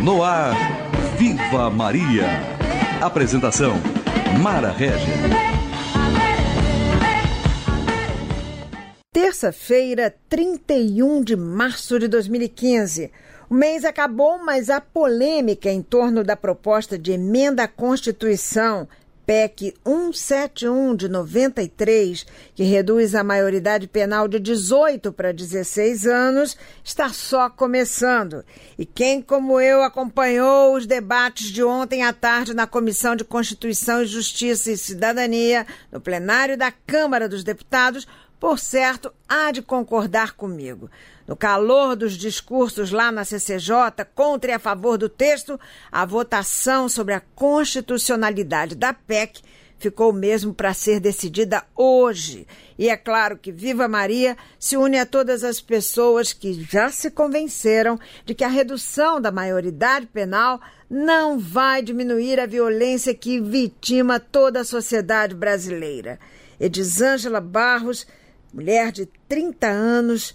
No ar, Viva Maria. Apresentação, Mara Régia. Terça-feira, 31 de março de 2015. O mês acabou, mas a polêmica em torno da proposta de emenda à Constituição, PEC 171 de 93, que reduz a maioridade penal de 18 para 16 anos, está só começando. E quem, como eu, acompanhou os debates de ontem à tarde na Comissão de Constituição e Justiça e Cidadania, no plenário da Câmara dos Deputados, por certo, há de concordar comigo. No calor dos discursos lá na CCJ, contra e a favor do texto, a votação sobre a constitucionalidade da PEC ficou mesmo para ser decidida hoje. E é claro que Viva Maria se une a todas as pessoas que já se convenceram de que a redução da maioridade penal não vai diminuir a violência que vitima toda a sociedade brasileira. Edisângela Barros, mulher de 30 anos,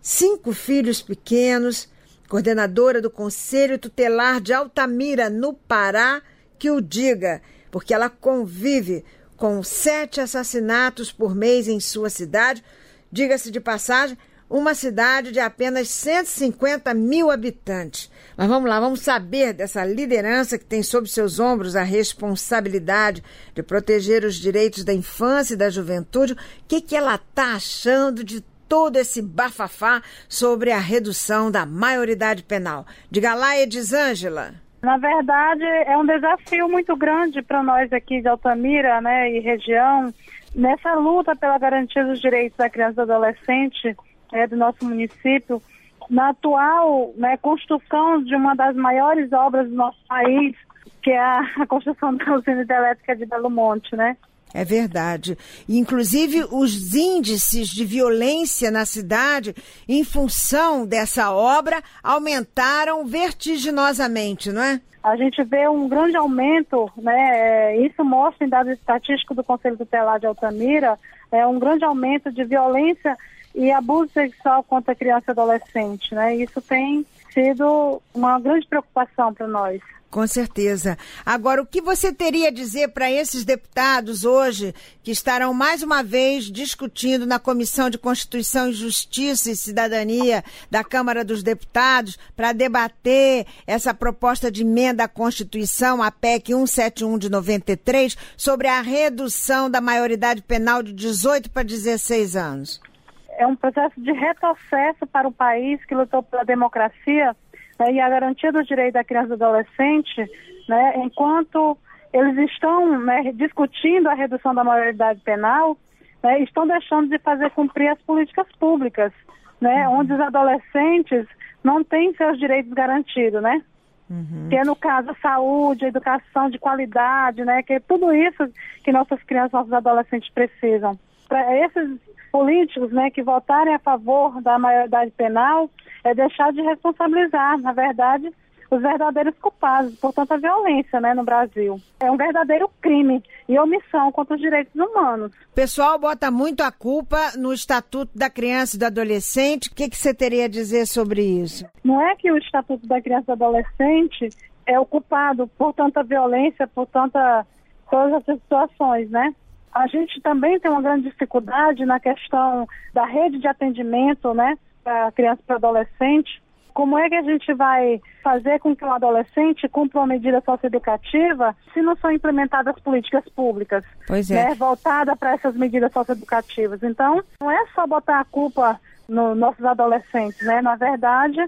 5 filhos pequenos, coordenadora do Conselho Tutelar de Altamira, no Pará, que o diga, porque ela convive com 7 assassinatos por mês em sua cidade, diga-se de passagem, uma cidade de apenas 150 mil habitantes. Mas vamos lá, vamos saber dessa liderança que tem sob seus ombros a responsabilidade de proteger os direitos da infância e da juventude. O que ela está achando de todo esse bafafá sobre a redução da maioridade penal? Diga lá, Edisângela. Na verdade, é um desafio muito grande para nós aqui de Altamira, né, e região, nessa luta pela garantia dos direitos da criança e do adolescente do nosso município, na atual, né, construção de uma das maiores obras do nosso país, que é a construção da usina hidrelétrica de Belo Monte, né? É verdade. Inclusive, os índices de violência na cidade, em função dessa obra, aumentaram vertiginosamente, não é? A gente vê um grande aumento, né? Isso mostra em dados estatísticos do Conselho Tutelar de Altamira, um grande aumento de violência e abuso sexual contra criança e adolescente, né? Isso tem sido uma grande preocupação para nós. Com certeza. Agora, o que você teria a dizer para esses deputados hoje que estarão mais uma vez discutindo na Comissão de Constituição e Justiça e Cidadania da Câmara dos Deputados para debater essa proposta de emenda à Constituição, a PEC 171 de 93, sobre a redução da maioridade penal de 18 para 16 anos? É um processo de retrocesso para o país que lutou pela democracia, né, e a garantia dos direitos da criança e do adolescente, né, enquanto eles estão, né, discutindo a redução da maioridade penal, né, estão deixando de fazer cumprir as políticas públicas, né, onde os adolescentes não têm seus direitos garantidos, né? Que é, no caso, a saúde, a educação de qualidade, né, que é tudo isso que nossas crianças, nossos adolescentes precisam. Para esses políticos, né, que votarem a favor da maioridade penal, é deixar de responsabilizar, na verdade, os verdadeiros culpados por tanta violência, né, no Brasil. É um verdadeiro crime e omissão contra os direitos humanos. O pessoal bota muito a culpa no Estatuto da Criança e do Adolescente. O que você teria a dizer sobre isso? Não é que o Estatuto da Criança e do Adolescente é o culpado por tanta violência, por todas essas situações, né? A gente também tem uma grande dificuldade na questão da rede de atendimento, né, para criança e para adolescente. Como é que a gente vai fazer com que um adolescente cumpra uma medida socioeducativa se não são implementadas políticas públicas, pois é, né, voltadas para essas medidas socioeducativas? Então, não é só botar a culpa nos nossos adolescentes, né? Na verdade,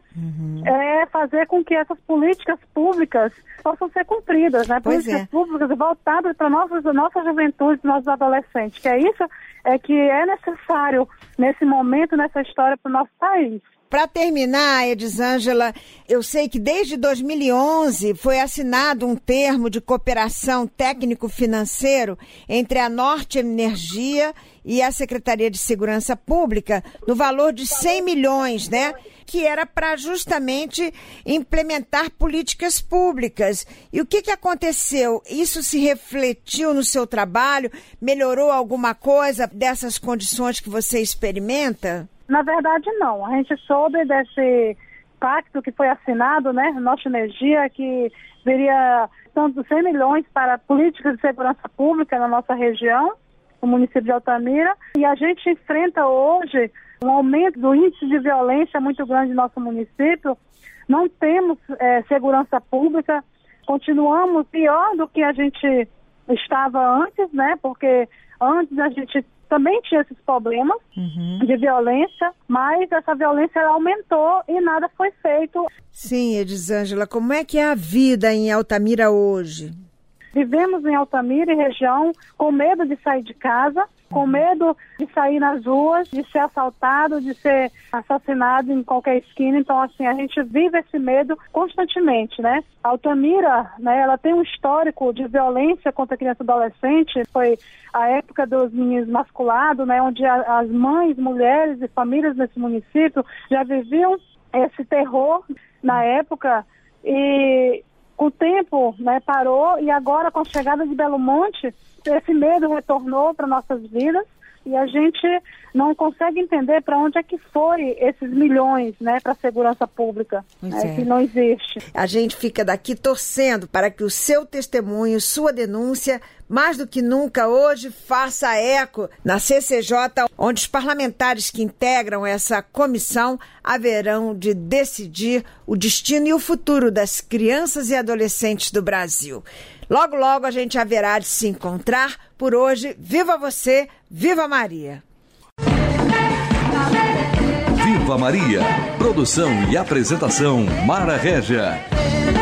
é fazer com que essas políticas públicas possam ser cumpridas, né? Políticas públicas voltadas para nossa juventude, nossos adolescentes, que é isso que é necessário nesse momento, nessa história para o nosso país. Para terminar, Edisângela, eu sei que desde 2011 foi assinado um termo de cooperação técnico-financeiro entre a Norte Energia e a Secretaria de Segurança Pública, no valor de 100 milhões, né? Que era para justamente implementar políticas públicas. E o que aconteceu? Isso se refletiu no seu trabalho? Melhorou alguma coisa dessas condições que você experimenta? Na verdade, não. A gente soube desse pacto que foi assinado, né, Nossa Energia, que viria tanto 100 milhões para políticas de segurança pública na nossa região, no município de Altamira, e a gente enfrenta hoje um aumento do índice de violência muito grande no nosso município. Não temos segurança pública, continuamos pior do que a gente estava antes, né, porque antes a gente também tinha esses problemas de violência, mas essa violência ela aumentou e nada foi feito. Sim, Elisângela, como é que é a vida em Altamira hoje? Vivemos em Altamira e região com medo de sair de casa, com medo de sair nas ruas, de ser assaltado, de ser assassinado em qualquer esquina. Então, assim, a gente vive esse medo constantemente, né? Altamira, né, ela tem um histórico de violência contra criança e adolescente. Foi a época dos meninos masculados, né, onde as mães, mulheres e famílias desse município já viviam esse terror na época e com o tempo, né, parou, e agora com a chegada de Belo Monte, esse medo retornou para nossas vidas e a gente não consegue entender para onde é que foi esses milhões, né, para a segurança pública, que não existe. A gente fica daqui torcendo para que o seu testemunho, sua denúncia, mais do que nunca hoje, faça eco na CCJ, onde os parlamentares que integram essa comissão haverão de decidir o destino e o futuro das crianças e adolescentes do Brasil. Logo, logo a gente haverá de se encontrar. Por hoje, viva você, viva Maria! Viva Maria! Produção e apresentação Mara Régia.